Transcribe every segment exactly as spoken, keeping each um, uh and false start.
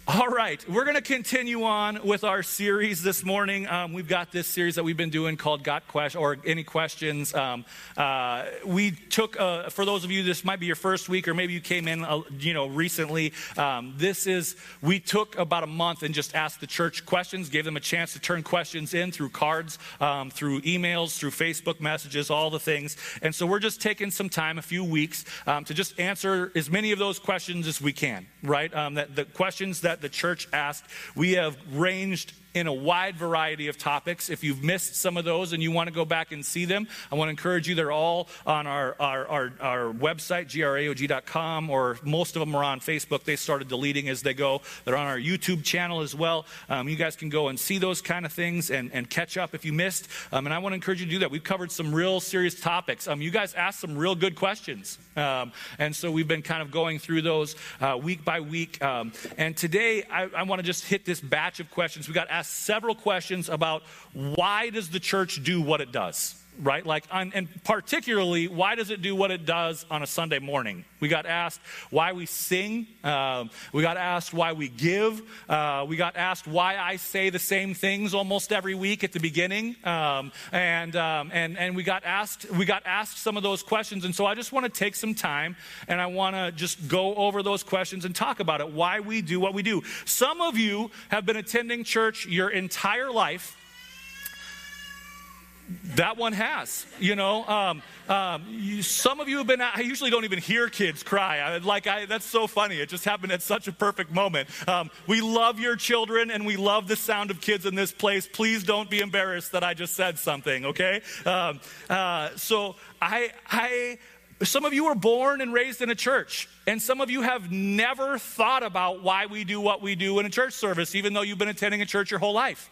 All right, we're going to continue on with our series this morning. Um, we've got this series that we've been doing called Got Question or Any Questions. Um, uh, we took, uh, for those of you, this might be your first week, or maybe you came in, uh, you know, recently. Um, this is, we took about a month and just asked the church questions, gave them a chance to turn questions in through cards, um, through emails, through Facebook messages, all the things. And so we're just taking some time, a few weeks, um, to just answer as many of those questions as we can, right? Um, that the questions that the church asked. We have ranged in a wide variety of topics. If you've missed some of those and you want to go back and see them, I want to encourage you. They're all on our, our, our, our website, G R A O G dot com, or most of them are on Facebook. They started deleting as they go. They're on our YouTube channel as well. Um, you guys can go and see those kind of things and, and catch up if you missed. Um, and I want to encourage you to do that. We've covered some real serious topics. Um, you guys asked some real good questions. Um, and so we've been kind of going through those uh, week by week. Um, and today I, I want to just hit this batch of questions. We got asked several questions about why does the church do what it does, right? Like, on, and particularly, why does it do what it does on a Sunday morning? We got asked why we sing. Um, we got asked why we give. Uh, we got asked why I say the same things almost every week at the beginning. Um, and um, and and we got asked we got asked some of those questions. And so I just want to take some time and I want to just go over those questions and talk about it. Why we do what we do. Some of you have been attending church your entire life. That one has, you know, um, um, you, some of you have been, I usually don't even hear kids cry. I, like, I, that's so funny. It just happened at such a perfect moment. Um, we love your children and we love the sound of kids in this place. Please don't be embarrassed that I just said something, okay? Um, uh, so I, I, some of you were born and raised in a church, and some of you have never thought about why we do what we do in a church service, even though you've been attending a church your whole life.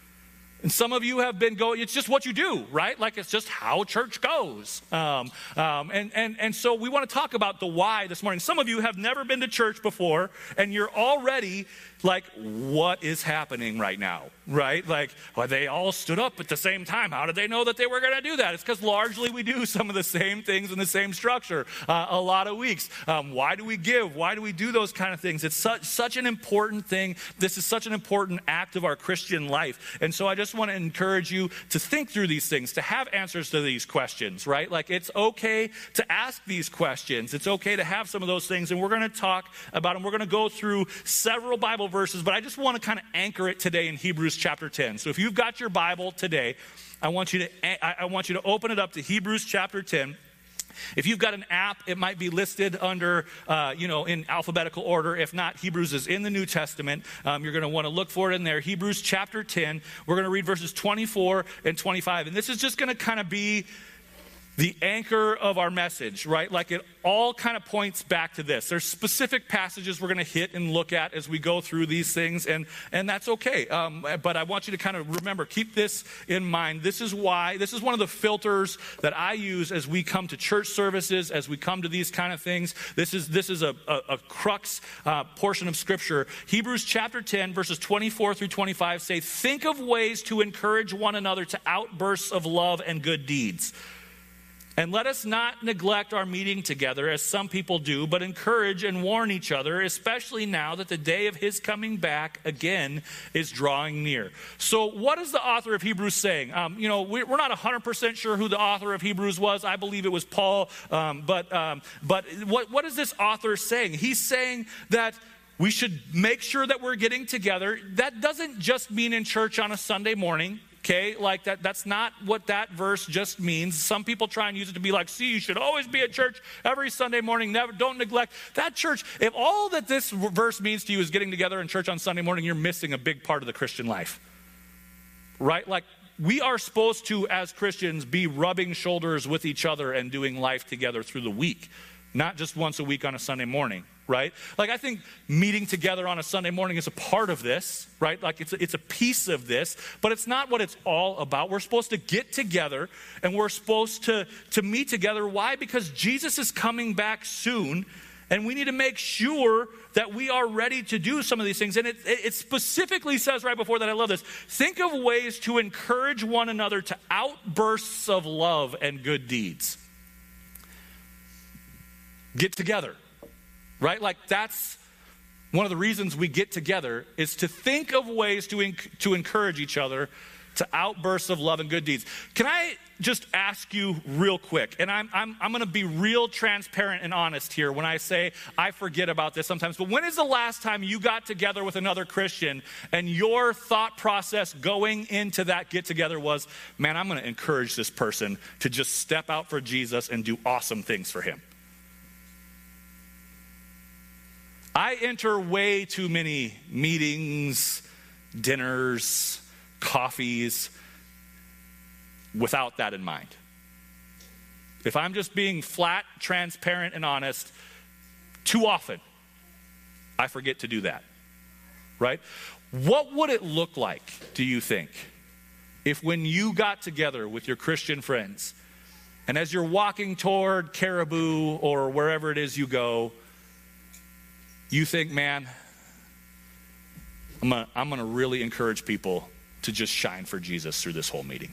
And some of you have been going, it's just what you do, right? Like, it's just how church goes. Um, um, and, and, and so we want to talk about the why this morning. Some of you have never been to church before, and you're already like, what is happening right now, right? Like, well, they all stood up at the same time. How did they know that they were going to do that? It's because largely we do some of the same things in the same structure uh, a lot of weeks. Um, why do we give? Why do we do those kind of things? It's such, such an important thing. This is such an important act of our Christian life. And so I just want to encourage you to think through these things, to have answers to these questions, right? Like, it's okay to ask these questions. It's okay to have some of those things. And we're going to talk about them. We're going to go through several Bible verses, but I just want to kind of anchor it today in Hebrews chapter ten. So if you've got your Bible today, I want you to I want you to open it up to Hebrews chapter ten. If you've got an app, it might be listed under, uh, you know, in alphabetical order. If not, Hebrews is in the New Testament. Um, you're going to want to look for it in there. Hebrews chapter ten. We're going to read verses twenty-four and twenty-five. And this is just going to kind of be the anchor of our message, right? Like, it all kind of points back to this. There's specific passages we're going to hit and look at as we go through these things, and, and that's okay. Um, but I want you to kind of remember, keep this in mind. This is why, this is one of the filters that I use as we come to church services, as we come to these kind of things. This is, this is a, a, a crux uh, portion of Scripture. Hebrews chapter ten, verses twenty-four through twenty-five say, think of ways to encourage one another to outbursts of love and good deeds. And let us not neglect our meeting together, as some people do, but encourage and warn each other, especially now that the day of his coming back again is drawing near. So what is the author of Hebrews saying? Um, you know, we're not one hundred percent sure who the author of Hebrews was. I believe it was Paul. Um, but um, but what, what is this author saying? He's saying that we should make sure that we're getting together. That doesn't just mean in church on a Sunday morning. Okay, like that, that's not what that verse just means. Some people try and use it to be like, see, you should always be at church every Sunday morning. Never, don't neglect that church. If all that this verse means to you is getting together in church on Sunday morning, you're missing a big part of the Christian life, right? Like, we are supposed to, as Christians, be rubbing shoulders with each other and doing life together through the week, not just once a week on a Sunday morning. Right? Like, I think meeting together on a Sunday morning is a part of this, right? Like, it's a, it's a piece of this, but it's not what it's all about. We're supposed to get together, and we're supposed to, to meet together. Why? Because Jesus is coming back soon, and we need to make sure that we are ready to do some of these things. And it, it specifically says right before that, I love this, think of ways to encourage one another to outbursts of love and good deeds. Get together. Right? Like, that's one of the reasons we get together is to think of ways to, enc- to encourage each other to outbursts of love and good deeds. Can I just ask you real quick, and I'm, I'm, I'm going to be real transparent and honest here when I say I forget about this sometimes, but when is the last time you got together with another Christian and your thought process going into that get-together was, man, I'm going to encourage this person to just step out for Jesus and do awesome things for him? I enter way too many meetings, dinners, coffees without that in mind. If I'm just being flat, transparent, and honest, too often I forget to do that, right? What would it look like, do you think, if when you got together with your Christian friends, and as you're walking toward Caribou or wherever it is you go, you think, man, I'm gonna, I'm gonna really encourage people to just shine for Jesus through this whole meeting?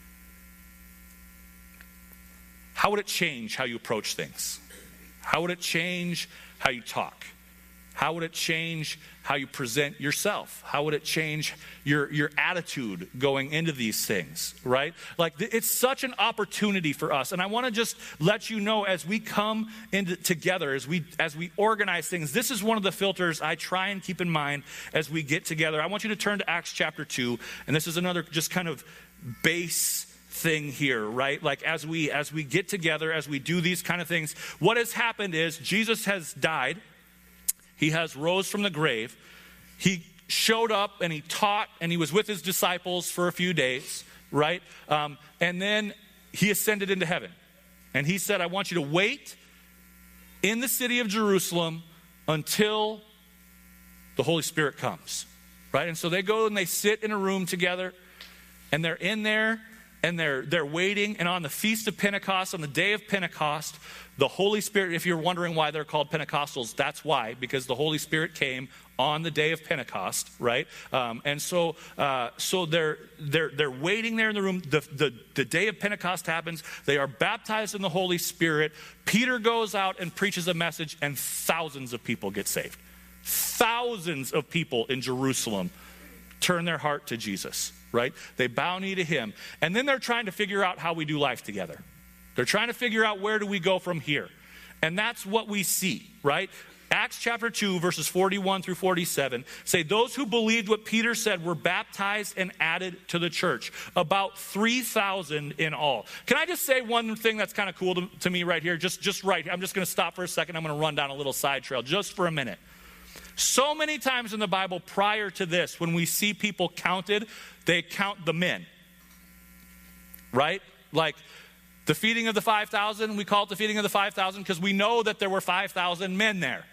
How would it change how you approach things? How would it change how you talk? How would it change how you present yourself? How would it change your, your attitude going into these things, right? Like, it's such an opportunity for us. And I want to just let you know, as we come into together, as we as we organize things, this is one of the filters I try and keep in mind as we get together. I want you to turn to Acts chapter two, and this is another just kind of base thing here, right? Like, as we as we get together, as we do these kind of things, what has happened is Jesus has died. He has rose from the grave. He showed up and he taught and he was with his disciples for a few days, right? Um, and then he ascended into heaven. And he said, I want you to wait in the city of Jerusalem until the Holy Spirit comes, right? And so they go and they sit in a room together, and they're in there and they're they're waiting. And on the Feast of Pentecost, on the day of Pentecost, the Holy Spirit, if you're wondering why they're called Pentecostals, that's why, because the Holy Spirit came on the day of Pentecost, right? Um, and so uh, so they're they're they're waiting there in the room. The, the the day of Pentecost happens. They are baptized in the Holy Spirit. Peter goes out and preaches a message, and thousands of people get saved. Thousands of people in Jerusalem turn their heart to Jesus, right? They bow knee to him. And then they're trying to figure out how we do life together. They're trying to figure out, where do we go from here? And that's what we see, right? Acts chapter two, verses forty-one through forty-seven say, those who believed what Peter said were baptized and added to the church. About three thousand in all. Can I just say one thing that's kind of cool to, to me right here? Just, just right here. I'm just going to stop for a second. I'm going to run down a little side trail just for a minute. So many times in the Bible prior to this, when we see people counted, they count the men, right? Like the feeding of the five thousand, we call it the feeding of the five thousand because we know that there were five thousand men there.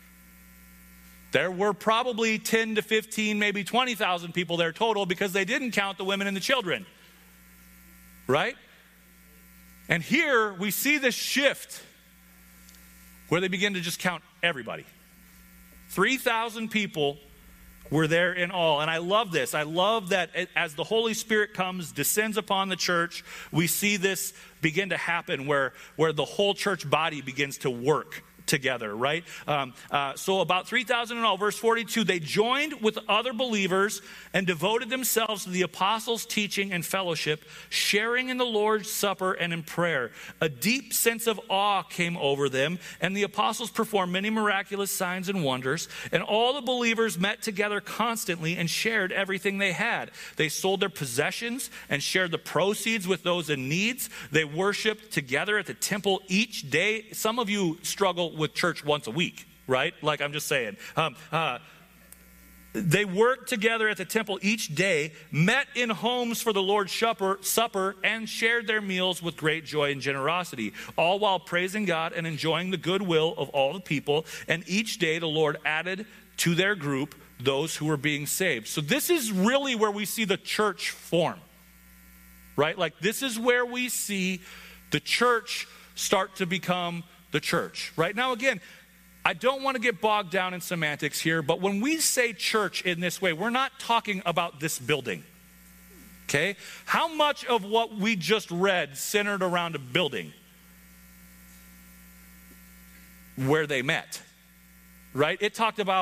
There were probably ten to fifteen, maybe twenty thousand people there total, because they didn't count the women and the children, right? And here we see this shift where they begin to just count everybody. three thousand people were there in all. And I love this. I love that as the Holy Spirit comes, descends upon the church, we see this begin to happen where, where the whole church body begins to work together, right? Um, uh, so about three thousand in all. Verse forty-two, they joined with other believers and devoted themselves to the apostles' teaching and fellowship, sharing in the Lord's Supper and in prayer. A deep sense of awe came over them, and the apostles performed many miraculous signs and wonders, and all the believers met together constantly and shared everything they had. They sold their possessions and shared the proceeds with those in needs. They worshiped together at the temple each day. Some of you struggle with church once a week, right? Like, I'm just saying. Um, uh, they worked together at the temple each day, met in homes for the Lord's supper, supper, and shared their meals with great joy and generosity, all while praising God and enjoying the goodwill of all the people. And each day the Lord added to their group those who were being saved. So this is really where we see the church form, right? Like, this is where we see the church start to become the church, right? Now, again, I don't want to get bogged down in semantics here, but when we say church in this way, we're not talking about this building, okay? How much of what we just read centered around a building where they met, right? It talked about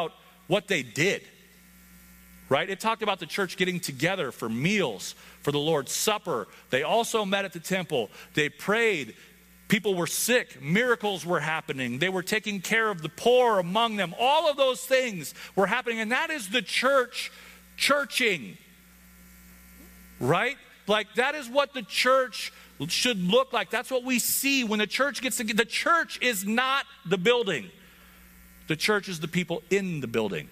what they did, right? It talked about the church getting together for meals, for the Lord's Supper. They also met at the temple. They prayed. People were sick. Miracles were happening. They were taking care of the poor among them. All of those things were happening. And that is the church churching, right? Like that is what the church should look like. That's what we see when the church gets together. The church is not the building. The church is the people in the building.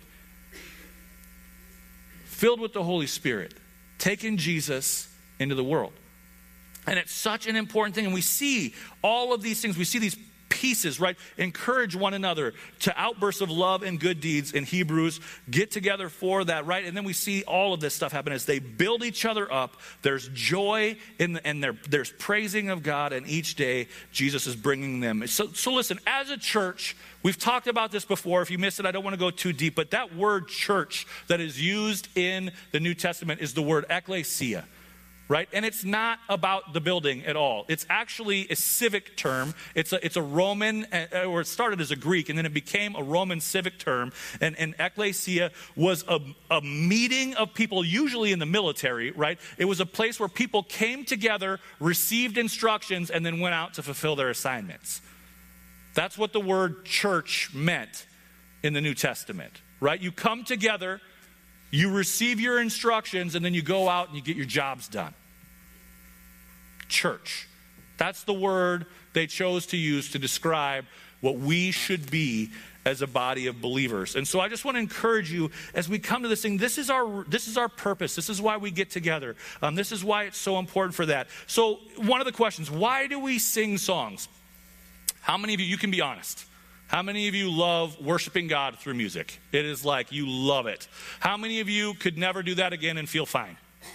Filled with the Holy Spirit, taking Jesus into the world. And it's such an important thing. And we see all of these things. We see these pieces, right? Encourage one another to outbursts of love and good deeds in Hebrews. Get together for that, right? And then we see all of this stuff happen as they build each other up. There's joy in the, and there, there's praising of God. And each day, Jesus is bringing them. So, so listen, as a church, we've talked about this before. If you missed it, I don't want to go too deep. But that word church that is used in the New Testament is the word ekklesia. Right? And it's not about the building at all. It's actually a civic term. It's a, it's a Roman, uh, or it started as a Greek, and then it became a Roman civic term. And, and ekklesia was a, a meeting of people, usually in the military, right? It was a place where people came together, received instructions, and then went out to fulfill their assignments. That's what the word church meant in the New Testament, right? You come together, you receive your instructions, and then you go out and you get your jobs done. Church. That's the word they chose to use to describe what we should be as a body of believers. And so I just want to encourage you as we come to this thing, this is our this is our purpose. This is why we get together. Um, this is why it's so important for that. So one of the questions, why do we sing songs? How many of you, you can be honest, how many of you love worshiping God through music? It is like you love it. How many of you could never do that again and feel fine?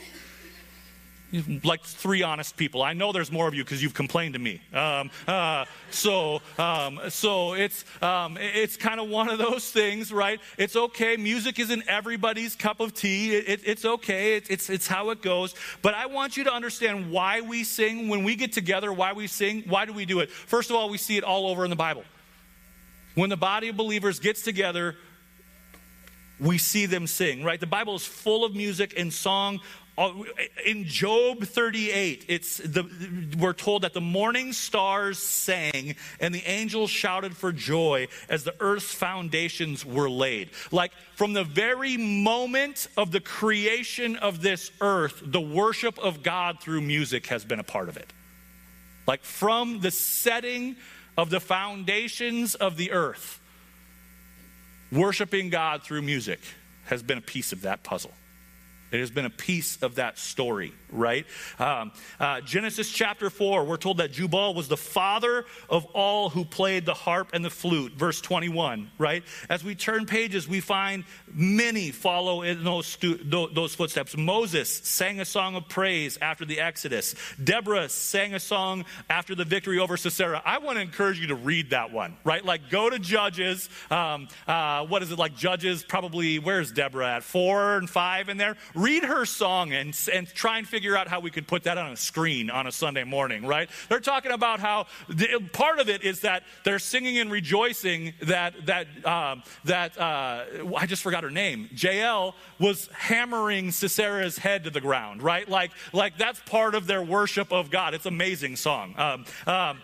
Like three honest people. I know there's more of you because you've complained to me. Um, uh, so, um, so it's um, it's kind of one of those things, right? It's okay. Music isn't everybody's cup of tea. It, it, it's okay. It, it's it's how it goes. But I want you to understand why we sing when we get together. Why we sing? Why do we do it? First of all, we see it all over in the Bible. When the body of believers gets together, we see them sing. Right? The Bible is full of music and song. In Job thirty-eight, it's the, we're told that the morning stars sang and the angels shouted for joy as the earth's foundations were laid. Like from the very moment of the creation of this earth, the worship of God through music has been a part of it. Like from the setting of the foundations of the earth, worshiping God through music has been a piece of that puzzle. It has been a piece of that story, right? Um, uh, Genesis chapter four, we're told that Jubal was the father of all who played the harp and the flute, verse twenty-one, right? As we turn pages, we find many follow in those, stu- those footsteps. Moses sang a song of praise after the Exodus. Deborah sang a song after the victory over Sisera. I want to encourage you to read that one, right? Like go to Judges. Um, uh, what is it like? Judges probably, where's Deborah at? Four and five in there? Read her song and, and try and figure out how we could put that on a screen on a Sunday morning, right? They're talking about how the, part of it is that they're singing and rejoicing that that um, that uh, I just forgot her name. Jael was hammering Sisera's head to the ground, right? Like like that's part of their worship of God. It's an amazing song. Um, um,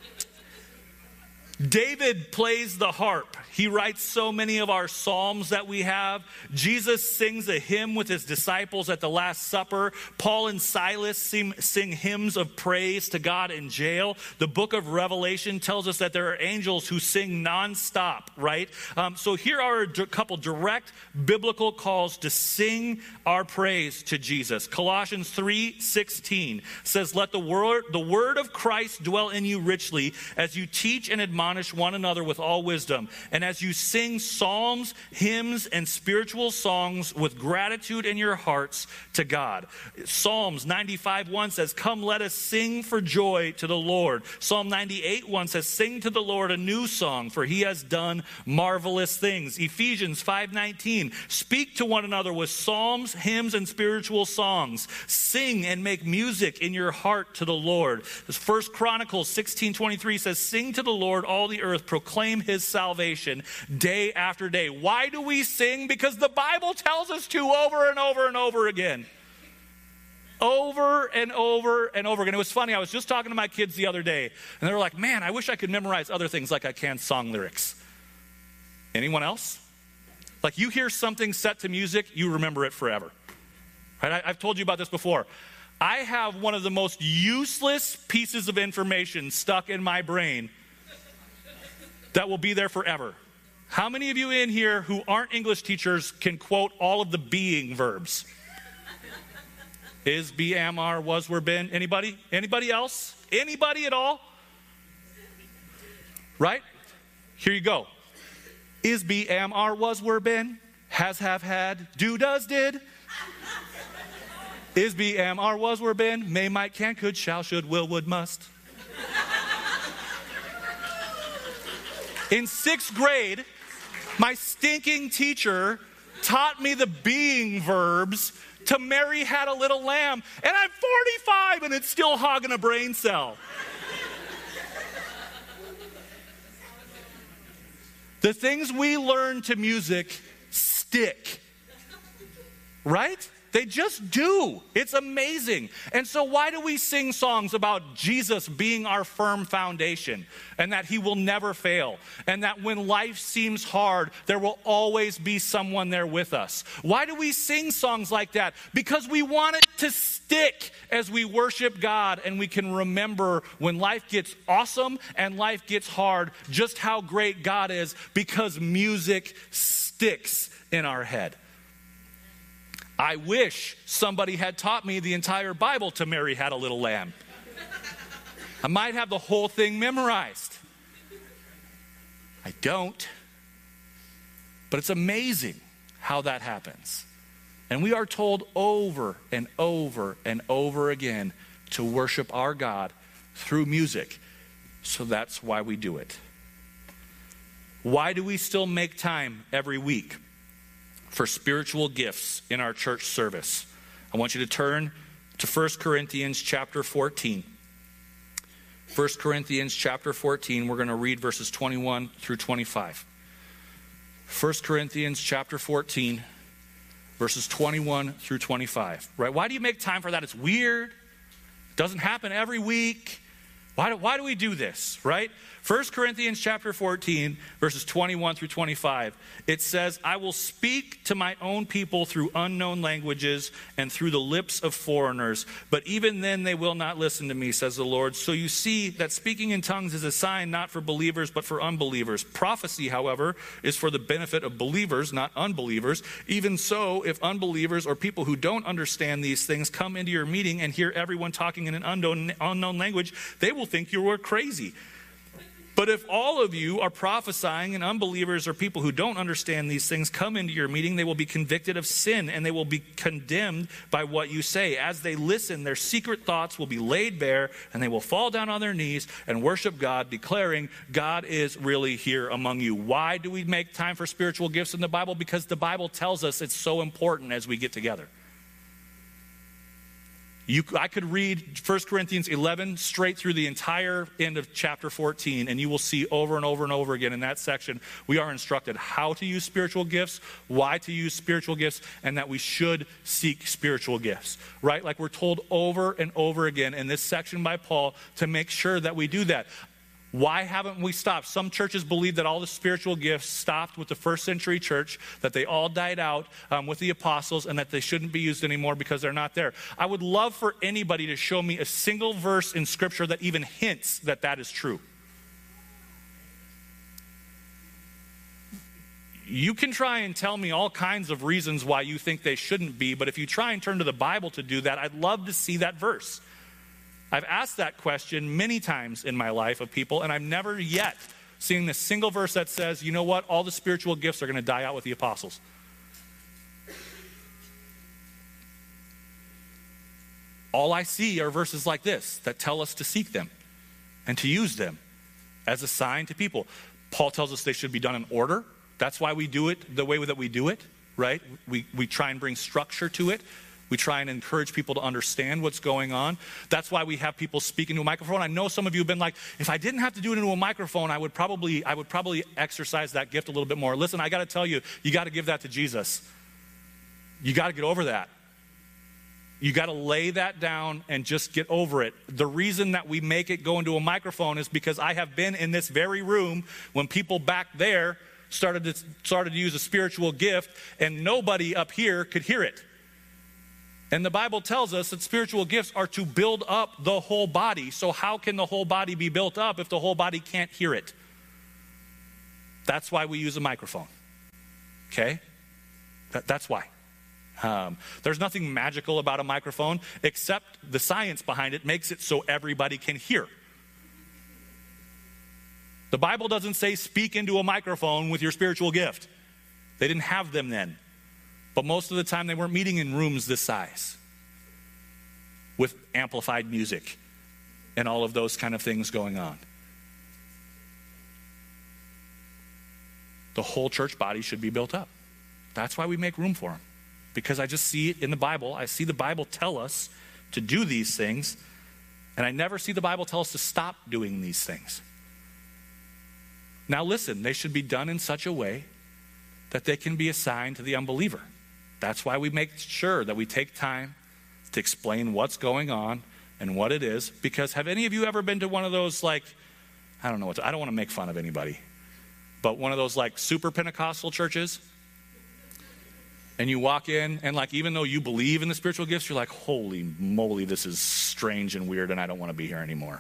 David plays the harp. He writes so many of our psalms that we have. Jesus sings a hymn with his disciples at the Last Supper. Paul and Silas sing, sing hymns of praise to God in jail. The book of Revelation tells us that there are angels who sing nonstop, right? Um, so here are a d- couple direct biblical calls to sing our praise to Jesus. Colossians three sixteen says, "Let the word, the word of Christ dwell in you richly as you teach and admonish one another with all wisdom, and as you sing psalms, hymns, and spiritual songs with gratitude in your hearts to God." Psalms ninety-five one says, "Come, let us sing for joy to the Lord." Psalm ninety-eight one says, "Sing to the Lord a new song, for he has done marvelous things." Ephesians five nineteen, "Speak to one another with psalms, hymns, and spiritual songs. Sing and make music in your heart to the Lord." First Chronicles sixteen twenty-three says, "Sing to the Lord, all all the earth proclaim his salvation day after day. Why do we sing? Because the Bible tells us to over and over and over again. Over and over and over again. It was funny, I was just talking to my kids the other day, and they were like, man, I wish I could memorize other things like I can song lyrics. Anyone else? Like, you hear something set to music, you remember it forever. Right? I, I've told you about this before. I have one of the most useless pieces of information stuck in my brain that will be there forever. How many of you in here who aren't English teachers can quote all of the being verbs? Is, be, am, are, was, were, been. Anybody? Anybody else? Anybody at all? Right? Here you go. Is, be, am, are, was, were, been. Has, have, had. Do, does, did. Is, be, am, are, was, were, been. May, might, can, could, shall, should, will, would, must. In sixth grade, my stinking teacher taught me the being verbs to Mary Had a Little Lamb. And I'm forty-five and it's still hogging a brain cell. The things we learn to music stick. Right? They just do. It's amazing. And so why do we sing songs about Jesus being our firm foundation and that he will never fail and that when life seems hard, there will always be someone there with us? Why do we sing songs like that? Because we want it to stick as we worship God and we can remember when life gets awesome and life gets hard just how great God is because music sticks in our head. I wish somebody had taught me the entire Bible to Mary Had a Little Lamb. I might have the whole thing memorized. I don't. But it's amazing how that happens. And we are told over and over and over again to worship our God through music. So that's why we do it. Why do we still make time every week for spiritual gifts in our church service? I want you to turn to First Corinthians chapter fourteen. First Corinthians chapter fourteen, we're going to read verses twenty-one through twenty-five. First Corinthians chapter fourteen, verses twenty-one through twenty-five. Right? Why do you make time for that? It's weird. It doesn't happen every week. Why do, why do we do this, right? First Corinthians chapter fourteen, verses twenty-one through twenty-five, it says, I will speak to my own people through unknown languages and through the lips of foreigners, but even then they will not listen to me, says the Lord. So you see that speaking in tongues is a sign not for believers, but for unbelievers. Prophecy, however, is for the benefit of believers, not unbelievers. Even so, if unbelievers or people who don't understand these things come into your meeting and hear everyone talking in an unknown, unknown language, they will think you are crazy. But if all of you are prophesying and unbelievers or people who don't understand these things come into your meeting, they will be convicted of sin and they will be condemned by what you say. As they listen, their secret thoughts will be laid bare and they will fall down on their knees and worship God, declaring God is really here among you. Why do we make time for spiritual gifts in the Bible? Because the Bible tells us it's so important as we get together. You, I could read First Corinthians eleven straight through the entire end of chapter fourteen, and you will see over and over and over again in that section, we are instructed how to use spiritual gifts, why to use spiritual gifts, and that we should seek spiritual gifts, right? Like we're told over and over again in this section by Paul to make sure that we do that. Why haven't we stopped? Some churches believe that all the spiritual gifts stopped with the first century church, that they all died out um, with the apostles, and that they shouldn't be used anymore because they're not there. I would love for anybody to show me a single verse in Scripture that even hints that that is true. You can try and tell me all kinds of reasons why you think they shouldn't be, but if you try and turn to the Bible to do that, I'd love to see that verse. I've asked that question many times in my life of people, and I've never yet seen this single verse that says, you know what, all the spiritual gifts are going to die out with the apostles. All I see are verses like this that tell us to seek them and to use them as a sign to people. Paul tells us they should be done in order. That's why we do it the way that we do it, right? We, we try and bring structure to it. We try and encourage people to understand what's going on. That's why we have people speak into a microphone. I know some of you have been like, if I didn't have to do it into a microphone, I would probably, I would probably exercise that gift a little bit more. Listen, I got to tell you, you got to give that to Jesus. You got to get over that. You got to lay that down and just get over it. The reason that we make it go into a microphone is because I have been in this very room when people back there started to, started to use a spiritual gift, and nobody up here could hear it. And the Bible tells us that spiritual gifts are to build up the whole body. So how can the whole body be built up if the whole body can't hear it? That's why we use a microphone. Okay? That, that's why. Um, there's nothing magical about a microphone except the science behind it makes it so everybody can hear. The Bible doesn't say speak into a microphone with your spiritual gift. They didn't have them then. But most of the time, they weren't meeting in rooms this size with amplified music and all of those kind of things going on. The whole church body should be built up. That's why we make room for them. Because I just see it in the Bible. I see the Bible tell us to do these things, and I never see the Bible tell us to stop doing these things. Now listen, they should be done in such a way that they can be assigned to the unbeliever. That's why we make sure that we take time to explain what's going on and what it is. Because have any of you ever been to one of those, like, I don't know what to, I don't want to make fun of anybody, but one of those like super Pentecostal churches? And you walk in and like, even though you believe in the spiritual gifts, you're like, holy moly, this is strange and weird and I don't want to be here anymore.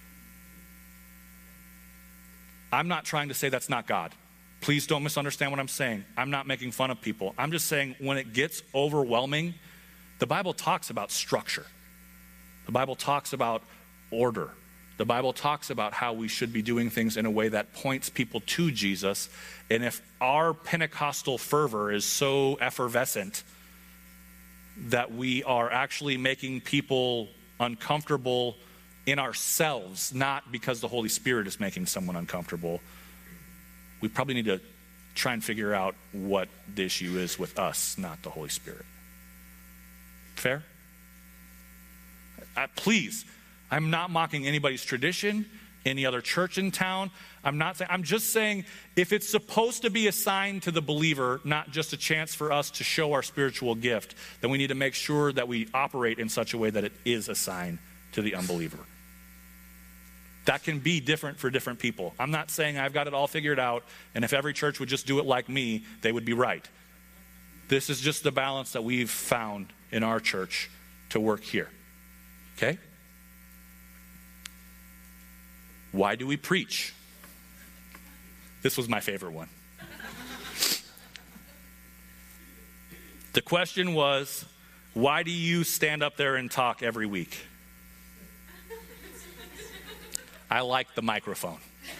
I'm not trying to say that's not God. Please don't misunderstand what I'm saying. I'm not making fun of people. I'm just saying when it gets overwhelming, the Bible talks about structure. The Bible talks about order. The Bible talks about how we should be doing things in a way that points people to Jesus. And if our Pentecostal fervor is so effervescent that we are actually making people uncomfortable in ourselves, not because the Holy Spirit is making someone uncomfortable, we probably need to try and figure out what the issue is with us, not the Holy Spirit. Fair? Uh, please, I'm not mocking anybody's tradition, any other church in town. I'm not saying, I'm just saying if it's supposed to be assigned to the believer, not just a chance for us to show our spiritual gift, then we need to make sure that we operate in such a way that it is assigned to the unbeliever. That can be different for different people. I'm not saying I've got it all figured out, and if every church would just do it like me, they would be right. This is just the balance that we've found in our church to work here. Okay? Why do we preach? This was my favorite one. The question was, why do you stand up there and talk every week? I like the microphone.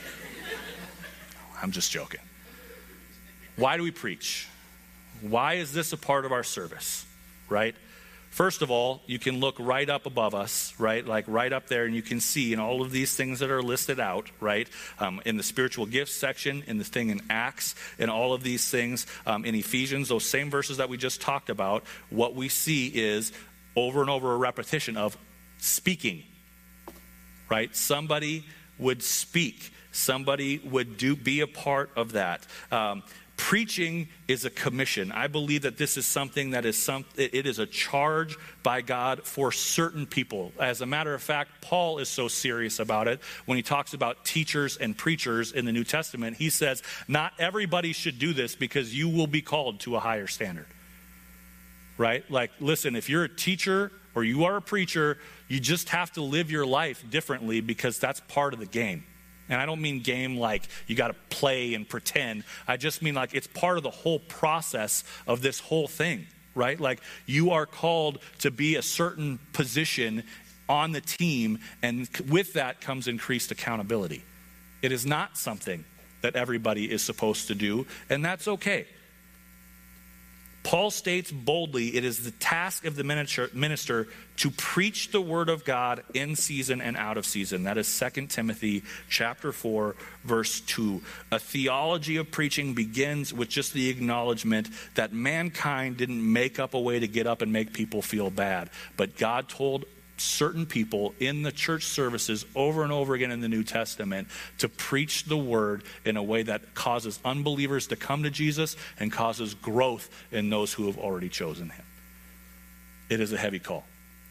I'm just joking. Why do we preach? Why is this a part of our service, right? First of all, you can look right up above us, right? Like right up there, and you can see in all of these things that are listed out, right? Um, in the spiritual gifts section, in the thing in Acts, in all of these things, um, in Ephesians, those same verses that we just talked about, what we see is over and over a repetition of speaking. Right? Somebody would speak. Somebody would do be a part of that. Um, preaching is a commission. I believe that this is something that is some. It is a charge by God for certain people. As a matter of fact, Paul is so serious about it when he talks about teachers and preachers in the New Testament. He says, not everybody should do this because you will be called to a higher standard. Right? Like, listen, if you're a teacher or you are a preacher, you just have to live your life differently because that's part of the game. And I don't mean game like you got to play and pretend. I just mean like it's part of the whole process of this whole thing, right? Like you are called to be a certain position on the team, and with that comes increased accountability. It is not something that everybody is supposed to do, and that's okay. Paul states boldly, it is the task of the minister to preach the word of God in season and out of season. That is Second Timothy chapter four, verse two. A theology of preaching begins with just the acknowledgement that mankind didn't make up a way to get up and make people feel bad. But God told certain people in the church services over and over again in the New Testament to preach the word in a way that causes unbelievers to come to Jesus and causes growth in those who have already chosen him. It is a heavy call.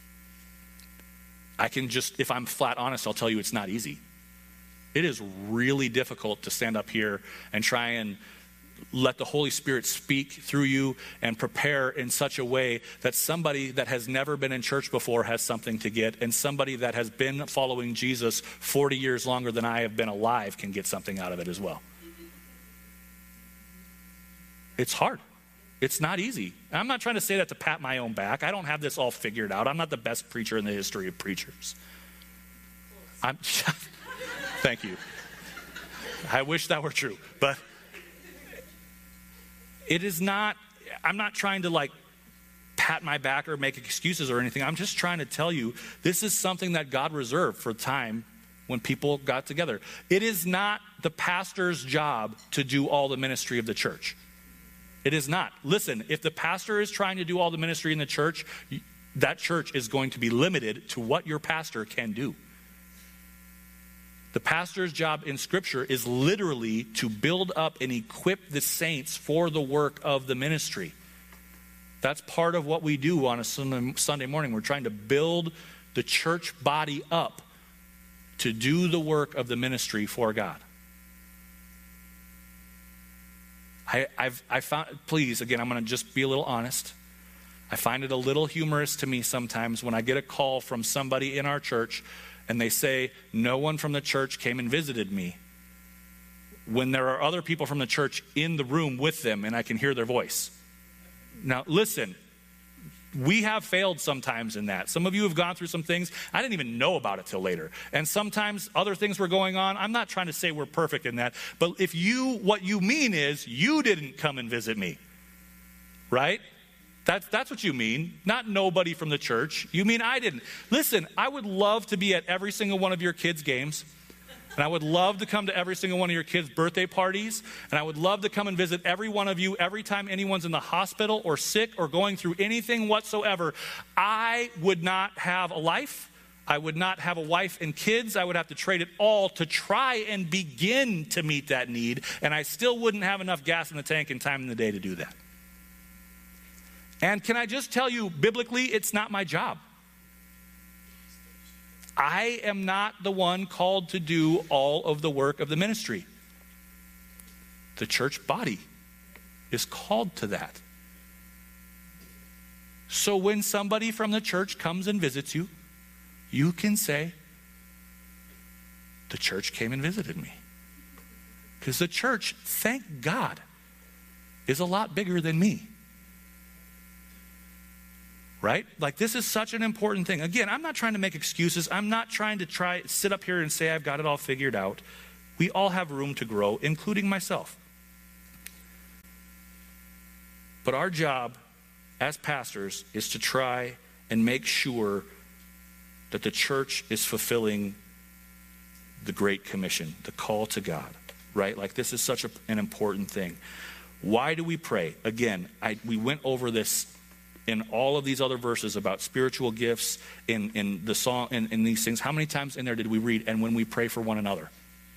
I can just, if I'm flat honest, I'll tell you it's not easy. It is really difficult to stand up here and try and let the Holy Spirit speak through you and prepare in such a way that somebody that has never been in church before has something to get, and somebody that has been following Jesus forty years longer than I have been alive can get something out of it as well. It's hard. It's not easy. I'm not trying to say that to pat my own back. I don't have this all figured out. I'm not the best preacher in the history of preachers. I'm thank you. I wish that were true, but it is not, I'm not trying to like pat my back or make excuses or anything. I'm just trying to tell you this is something that God reserved for time when people got together. It is not the pastor's job to do all the ministry of the church. It is not. Listen, if the pastor is trying to do all the ministry in the church, that church is going to be limited to what your pastor can do. The pastor's job in Scripture is literally to build up and equip the saints for the work of the ministry. That's part of what we do on a Sunday morning. We're trying to build the church body up to do the work of the ministry for God. I, I've I found, please, again, I'm going to just be a little honest. I find it a little humorous to me sometimes when I get a call from somebody in our church and they say, no one from the church came and visited me, when there are other people from the church in the room with them and I can hear their voice. Now, listen, we have failed sometimes in that. Some of you have gone through some things. I didn't even know about it till later. And sometimes other things were going on. I'm not trying to say we're perfect in that. But if you, what you mean is you didn't come and visit me, right? That's, that's what you mean, not nobody from the church. You mean I didn't. Listen, I would love to be at every single one of your kids' games, and I would love to come to every single one of your kids' birthday parties, and I would love to come and visit every one of you every time anyone's in the hospital or sick or going through anything whatsoever. I would not have a life. I would not have a wife and kids. I would have to trade it all to try and begin to meet that need, and I still wouldn't have enough gas in the tank and time in the day to do that. And can I just tell you, biblically, it's not my job. I am not the one called to do all of the work of the ministry. The church body is called to that. So when somebody from the church comes and visits you, you can say, the church came and visited me. Because the church, thank God, is a lot bigger than me. Right? Like, this is such an important thing. Again, I'm not trying to make excuses. I'm not trying to try sit up here and say I've got it all figured out. We all have room to grow, including myself. But our job as pastors is to try and make sure that the church is fulfilling the Great Commission, the call to God, right? Like, this is such a, an important thing. Why do we pray? Again, I, we went over this in all of these other verses about spiritual gifts, in, in the song, in, in these things. How many times in there did we read, and when we pray for one another?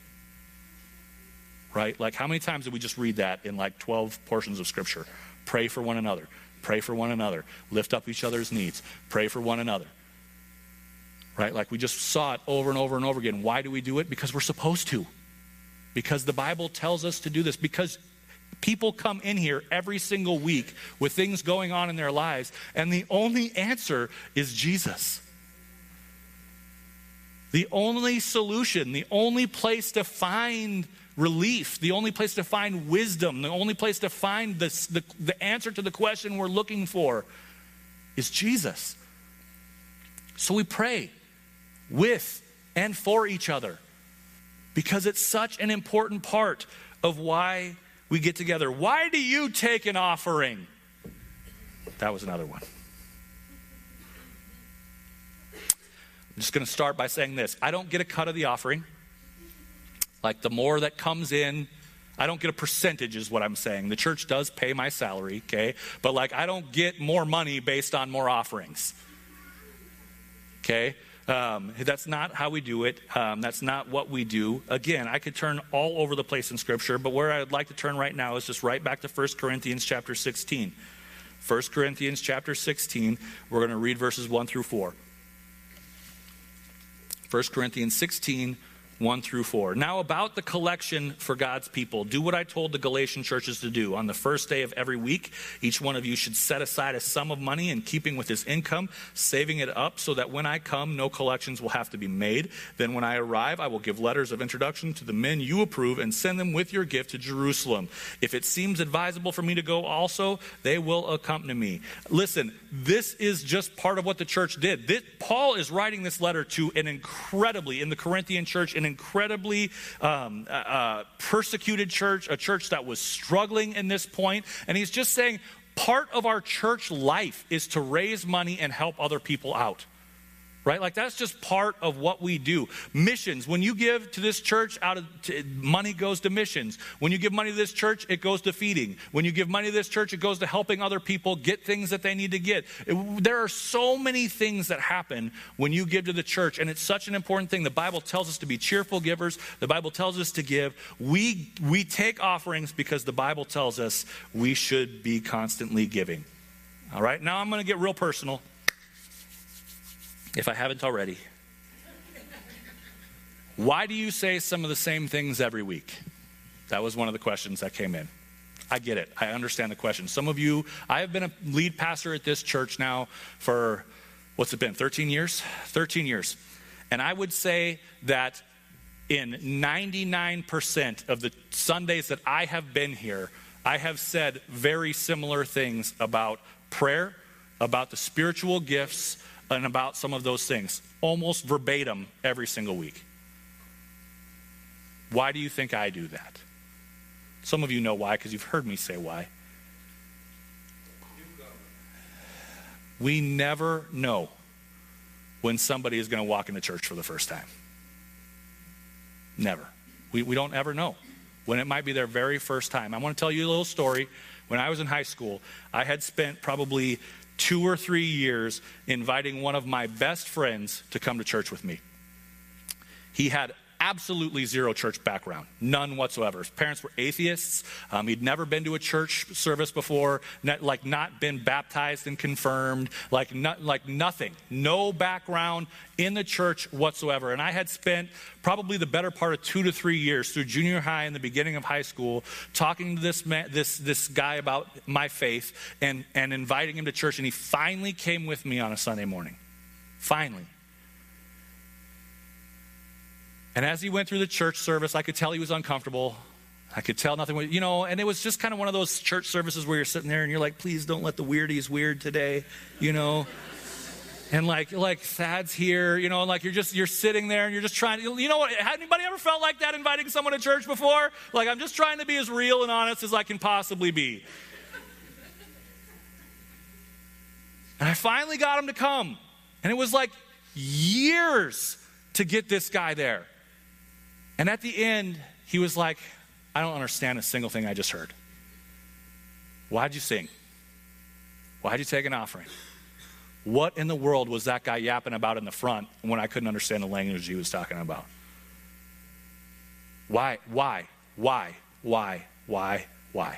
Right? Like, how many times did we just read that in like twelve portions of Scripture? Pray for one another. Pray for one another. Lift up each other's needs. Pray for one another. Right? Like, we just saw it over and over and over again. Why do we do it? Because we're supposed to. Because the Bible tells us to do this. Because people come in here every single week with things going on in their lives, and the only answer is Jesus. The only solution, the only place to find relief, the only place to find wisdom, the only place to find this, the, the answer to the question we're looking for is Jesus. So we pray with and for each other because it's such an important part of why we get together. Why do you take an offering? That was another one. I'm just going to start by saying this. I don't get a cut of the offering. Like the more that comes in, I don't get a percentage is what I'm saying. The church does pay my salary, okay? But like I don't get more money based on more offerings. Okay? Um, that's not how we do it. Um, that's not what we do. Again, I could turn all over the place in Scripture, but where I'd like to turn right now is just right back to First Corinthians chapter sixteen. First Corinthians chapter sixteen, we're going to read verses one through four. First Corinthians sixteen, one through four. Now about the collection for God's people. Do what I told the Galatian churches to do. On the first day of every week, each one of you should set aside a sum of money in keeping with his income, saving it up so that when I come, no collections will have to be made. Then when I arrive, I will give letters of introduction to the men you approve and send them with your gift to Jerusalem. If it seems advisable for me to go also, they will accompany me. Listen, this is just part of what the church did. This, Paul is writing this letter to an incredibly, in the Corinthian church, an incredibly um, uh, uh, persecuted church, a church that was struggling in this point. And he's just saying part of our church life is to raise money and help other people out. Right? Like that's just part of what we do. Missions. When you give to this church, out of to, money goes to missions. When you give money to this church, it goes to feeding. When you give money to this church, it goes to helping other people get things that they need to get. It, there are so many things that happen when you give to the church, and it's such an important thing. The Bible tells us to be cheerful givers. The Bible tells us to give. We we take offerings because the Bible tells us we should be constantly giving. All right? Now I'm going to get real personal. If I haven't already. Why do you say some of the same things every week? That was one of the questions that came in. I get it. I understand the question. Some of you, I have been a lead pastor at this church now for, what's it been, thirteen years? thirteen years. And I would say that in ninety-nine percent of the Sundays that I have been here, I have said very similar things about prayer, about the spiritual gifts, and about some of those things, almost verbatim every single week. Why do you think I do that? Some of you know why, because you've heard me say why. We never know when somebody is going to walk into church for the first time. Never. We, we don't ever know when it might be their very first time. I want to tell you a little story. When I was in high school, I had spent probably two or three years inviting one of my best friends to come to church with me. He had absolutely zero church background, none whatsoever. His parents were atheists. Um, he'd never been to a church service before, not, like not been baptized and confirmed, like, not, like nothing, no background in the church whatsoever. And I had spent probably the better part of two to three years through junior high and the beginning of high school talking to this man, this this guy about my faith and, and inviting him to church. And he finally came with me on a Sunday morning. Finally. And as he went through the church service, I could tell he was uncomfortable. I could tell nothing, you know, and it was just kind of one of those church services where you're sitting there and you're like, please don't let the weirdies weird today, you know. And like, like Thad's here, you know, like you're just, you're sitting there and you're just trying to, you know what, had anybody ever felt like that inviting someone to church before? Like, I'm just trying to be as real and honest as I can possibly be. And I finally got him to come. And it was like years to get this guy there. And at the end, he was like, I don't understand a single thing I just heard. Why'd you sing? Why'd you take an offering? What in the world was that guy yapping about in the front when I couldn't understand the language he was talking about? Why, why, why, why, why, why?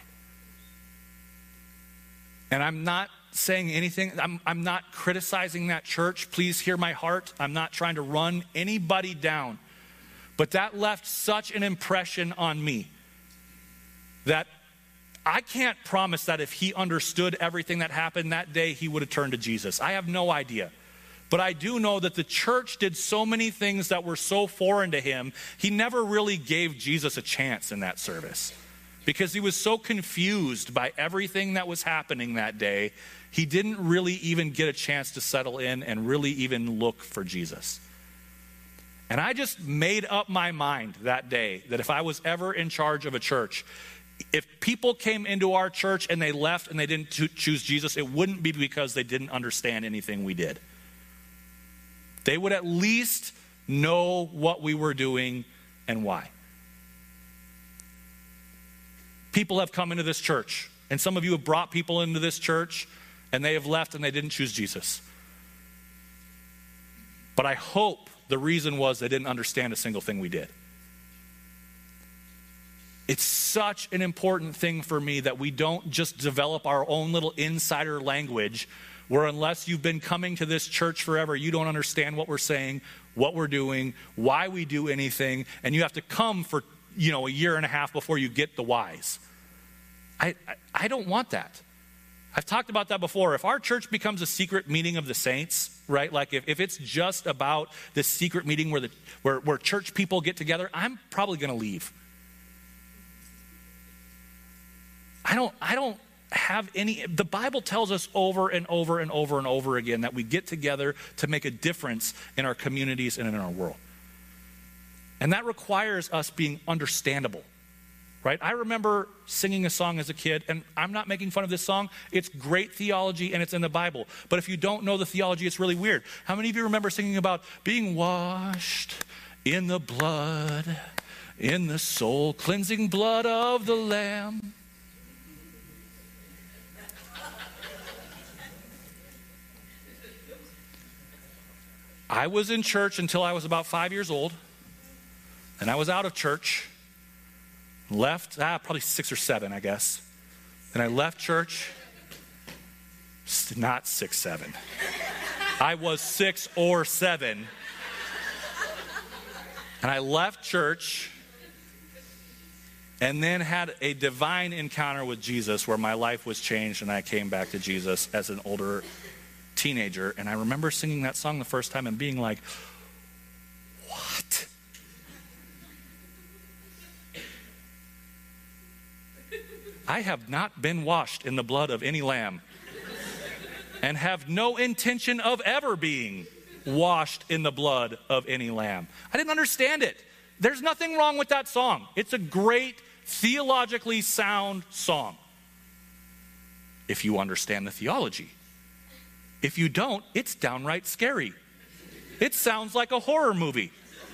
And I'm not saying anything, I'm, I'm not criticizing that church. Please hear my heart. I'm not trying to run anybody down. But that left such an impression on me that I can't promise that if he understood everything that happened that day, he would have turned to Jesus. I have no idea. But I do know that the church did so many things that were so foreign to him, he never really gave Jesus a chance in that service. Because he was so confused by everything that was happening that day, he didn't really even get a chance to settle in and really even look for Jesus. And I just made up my mind that day that if I was ever in charge of a church, If people came into our church and they left and they didn't cho- choose Jesus, it wouldn't be because they didn't understand anything we did. They would at least know what we were doing and why. People have come into this church, and some of you have brought people into this church, and they have left and they didn't choose Jesus. But I hope the reason was they didn't understand a single thing we did. It's such an important thing for me that we don't just develop our own little insider language where unless you've been coming to this church forever, you don't understand what we're saying, what we're doing, why we do anything, and you have to come for, you know, a year and a half before you get the whys. I, I, I don't want that. I've talked about that before. If our church becomes a secret meeting of the saints, right? Like if, if it's just about this secret meeting where, the, where, where church people get together, I'm probably going to leave. I don't, I don't have any, the Bible tells us over and over and over and over again that we get together to make a difference in our communities and in our world. And that requires us being understandable, right? I remember singing a song as a kid, and I'm not making fun of this song. It's great theology and it's in the Bible. But if you don't know the theology, it's really weird. How many of you remember singing about being washed in the blood, in the soul cleansing blood of the Lamb? I was in church until I was about five years old, and I was out of church, left, ah, probably six or seven, I guess. And I left church, not six, seven. I was six or seven. And I left church and then had a divine encounter with Jesus where my life was changed and I came back to Jesus as an older teenager. And I remember singing that song the first time and being like, what? I have not been washed in the blood of any lamb and have no intention of ever being washed in the blood of any lamb. I didn't understand it. There's nothing wrong with that song. It's a great, theologically sound song if you understand the theology. If you don't, it's downright scary. It sounds like a horror movie.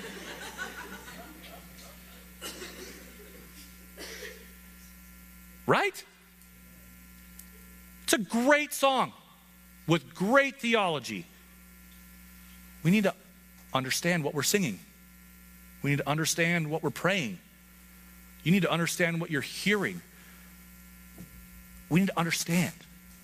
Right? It's a great song with great theology. We need to understand what we're singing. We need to understand what we're praying. You need to understand what you're hearing. We need to understand.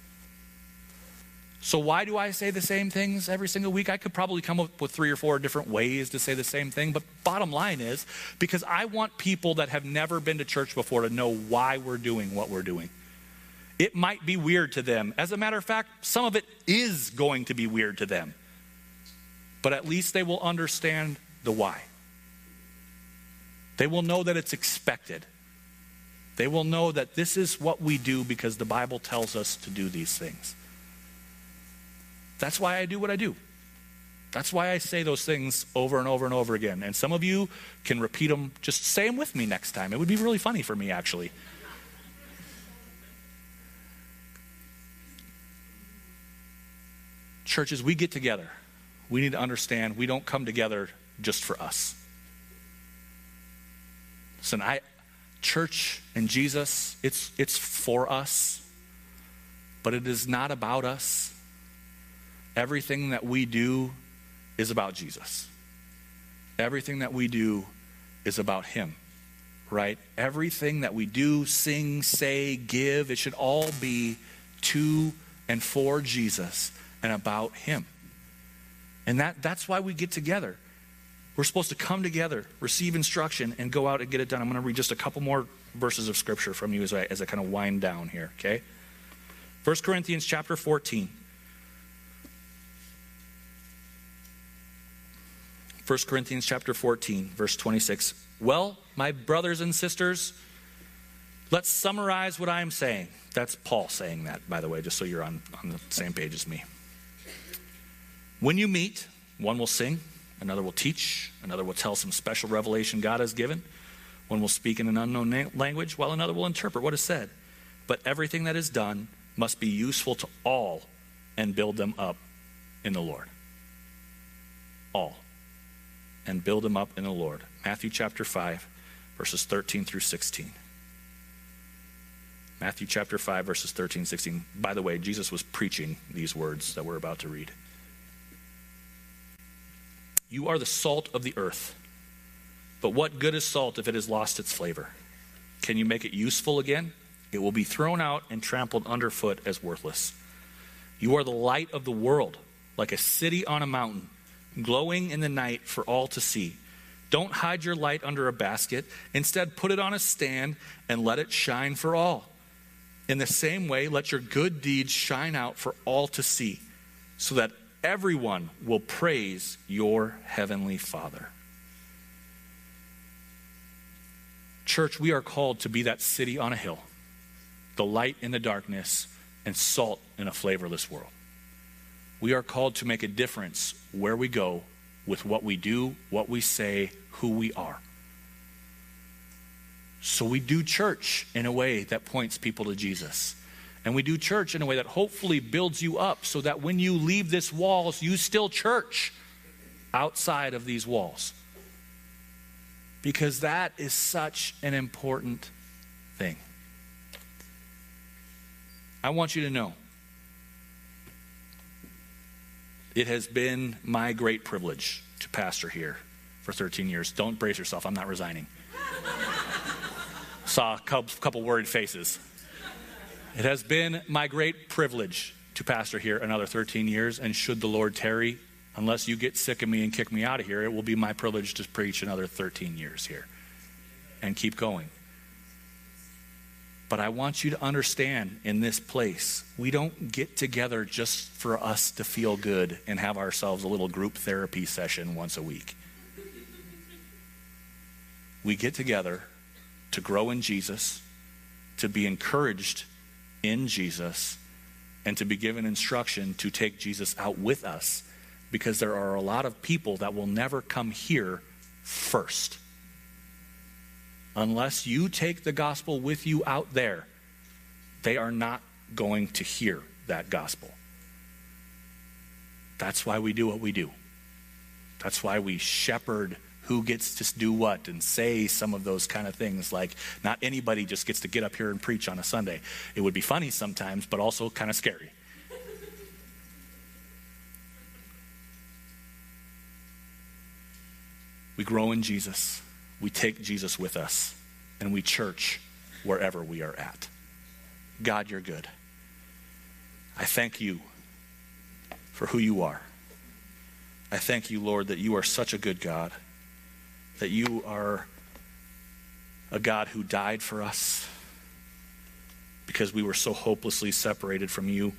So why do I say the same things every single week? I could probably come up with three or four different ways to say the same thing, but bottom line is, because I want people that have never been to church before to know why we're doing what we're doing. It might be weird to them. As a matter of fact, some of it is going to be weird to them. But at least they will understand the why. They will know that it's expected. They will know that this is what we do because the Bible tells us to do these things. That's why I do what I do. That's why I say those things over and over and over again. And some of you can repeat them. Just say them with me next time. It would be really funny for me, actually. Churches, we get together. We need to understand we don't come together just for us. Listen, I, church and Jesus, it's, it's for us, but it is not about us. Everything that we do is about Jesus. Everything that we do is about him, right? Everything that we do, sing, say, give, it should all be to and for Jesus and about him. And that, that's why we get together. We're supposed to come together, receive instruction, and go out and get it done. I'm going to read just a couple more verses of scripture from you as I, as I kind of wind down here, okay? First Corinthians chapter fourteen. First Corinthians chapter fourteen, verse twenty-six. Well, my brothers and sisters, let's summarize what I'm saying. That's Paul saying that, by the way, just so you're on, on the same page as me. When you meet, one will sing, another will teach, another will tell some special revelation God has given. One will speak in an unknown na- language, while another will interpret what is said. But everything that is done must be useful to all and build them up in the Lord. All. And build them up in the Lord. Matthew chapter five, verses thirteen through sixteen. Matthew chapter five, verses thirteen, sixteen. By the way, Jesus was preaching these words that we're about to read. You are the salt of the earth. But what good is salt if it has lost its flavor? Can you make it useful again? It will be thrown out and trampled underfoot as worthless. You are the light of the world, like a city on a mountain, glowing in the night for all to see. Don't hide your light under a basket. Instead, put it on a stand and let it shine for all. In the same way, let your good deeds shine out for all to see, so that everyone will praise your heavenly Father. Church, we are called to be that city on a hill, the light in the darkness, and salt in a flavorless world. We are called to make a difference where we go with what we do, what we say, who we are. So we do church in a way that points people to Jesus. And we do church in a way that hopefully builds you up so that when you leave this walls, you still church outside of these walls. Because that is such an important thing. I want you to know, it has been my great privilege to pastor here for thirteen years. Don't brace yourself, I'm not resigning. Saw a couple, couple worried faces. It has been my great privilege to pastor here another thirteen years, and should the Lord tarry, unless you get sick of me and kick me out of here, it will be my privilege to preach another thirteen years here and keep going. But I want you to understand, in this place, we don't get together just for us to feel good and have ourselves a little group therapy session once a week. We get together to grow in Jesus, to be encouraged in Jesus, and to be given instruction to take Jesus out with us, because there are a lot of people that will never come here first. Unless you take the gospel with you out there, they are not going to hear that gospel. That's why we do what we do. That's why we shepherd who gets to do what and say some of those kind of things. Like, not anybody just gets to get up here and preach on a Sunday. It would be funny sometimes, but also kind of scary. We grow in Jesus. We take Jesus with us, and we church wherever we are at. God, you're good. I thank you for who you are. I thank you, Lord, that you are such a good God, that you are a God who died for us because we were so hopelessly separated from you.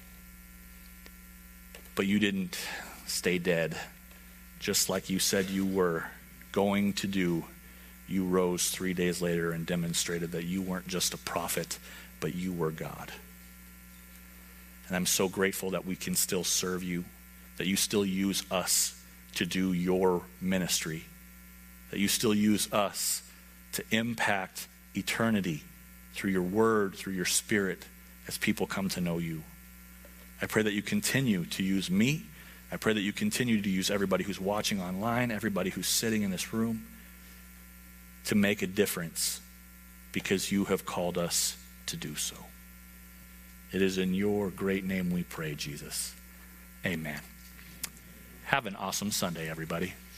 But you didn't stay dead. Just like you said you were going to do, you rose three days later and demonstrated that you weren't just a prophet, but you were God. And I'm so grateful that we can still serve you, that you still use us to do your ministry, that you still use us to impact eternity through your word, through your spirit, as people come to know you. I pray that you continue to use me. I pray that you continue to use everybody who's watching online, everybody who's sitting in this room, to make a difference because you have called us to do so. It is in your great name we pray, Jesus. Amen. Have an awesome Sunday, everybody.